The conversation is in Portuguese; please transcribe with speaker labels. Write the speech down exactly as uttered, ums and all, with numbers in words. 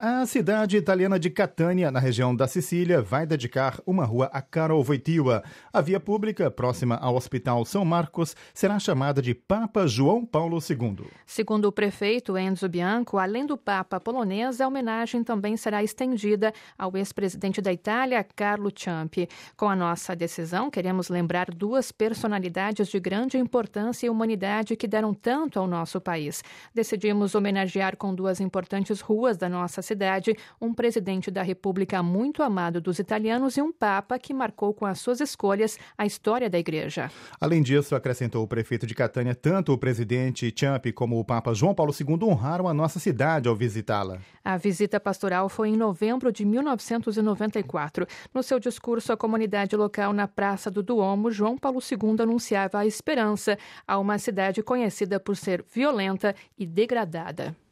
Speaker 1: A cidade italiana de Catânia, na região da Sicília, vai dedicar uma rua a Karol Wojtyła. A via pública, próxima ao Hospital São Marcos, será chamada de Papa João Paulo segundo.
Speaker 2: Segundo o prefeito Enzo Bianco, além do Papa polonês, a homenagem também será estendida ao ex-presidente da Itália, Carlo Ciampi. Com a nossa decisão, queremos lembrar duas personalidades de grande importância e humanidade que deram tanto ao nosso país. Decidimos homenagear com duas importantes ruas da nossa cidade um presidente da República muito amado dos italianos e um papa que marcou com as suas escolhas a história da igreja.
Speaker 1: Além disso, acrescentou o prefeito de Catânia, tanto o presidente Ciampi como o Papa João Paulo segundo honraram a nossa cidade ao visitá-la.
Speaker 2: A visita pastoral foi em novembro de mil novecentos e noventa e quatro. No seu discurso à comunidade local na Praça do Duomo, João Paulo segundo anunciava a esperança a uma cidade conhecida por ser violenta e degradada.